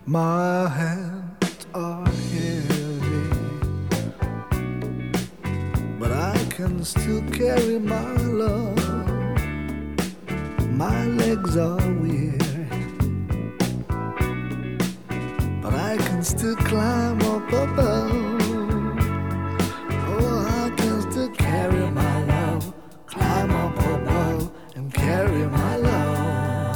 My hands are heavy, but I can still carry my love. My legs are weary, but I can still climb up above. Oh, I can still carry my love, climb up above and carry my love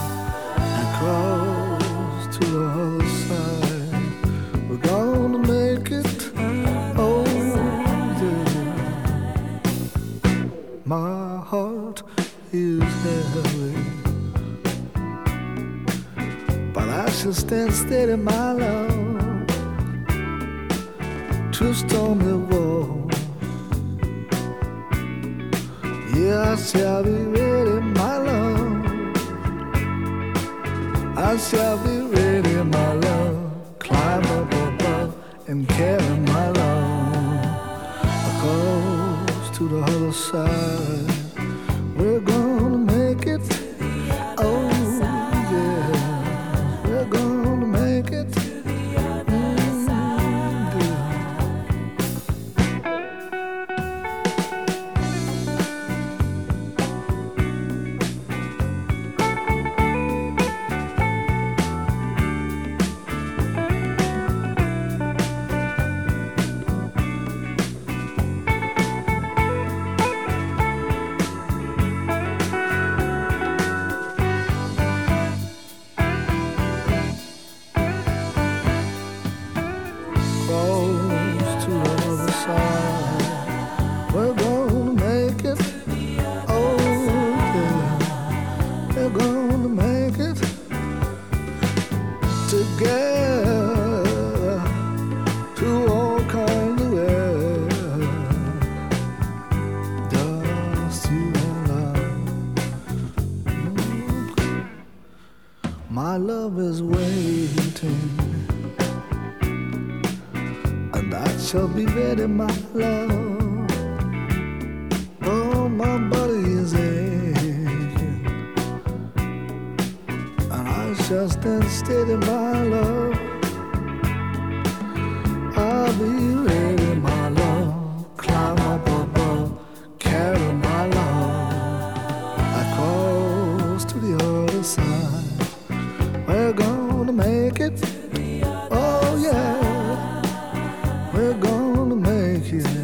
across to the other side. We're gonna make it, oh yeah. My heart is heavy, but I shall stand steady, my love, to storm the wall. Yeah, I shall be ready, my love. I shall be ready, my love. Climb up above and carry my love across to the other side. We're gonna make it, oh yeah. We're gonna make it. Close to the other side. We're gonna make it, oh yeah. We're gonna make it together through all kinds of weather. Just you and I. My love is waiting, and I shall be ready, my love. Oh, my body is aching, and I shall stand steady, my love. I'll be ready, my love. Climb up above, carry my love across to the other side. We're gonna make it, oh yeah. We're gonna make it.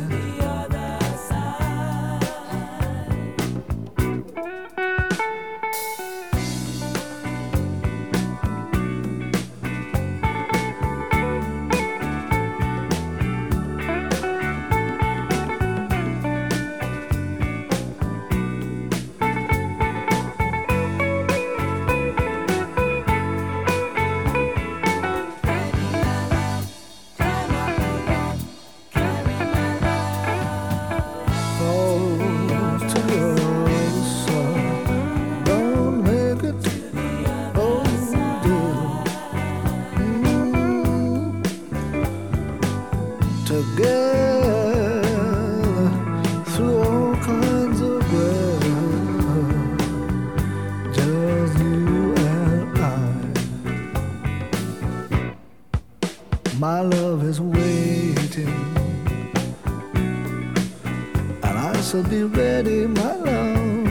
Together through all kinds of weather, just you and I. My love is waiting, and I shall be ready, my love.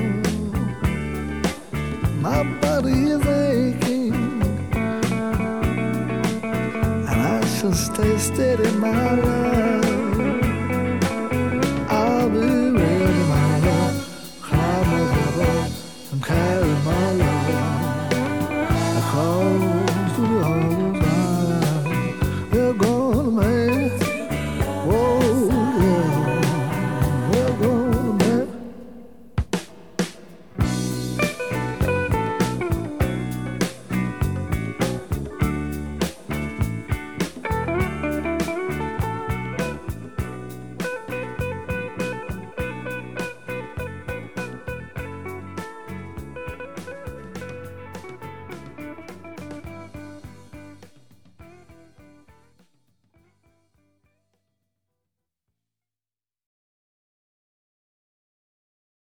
My body is aching, and I shall stay steady, my love.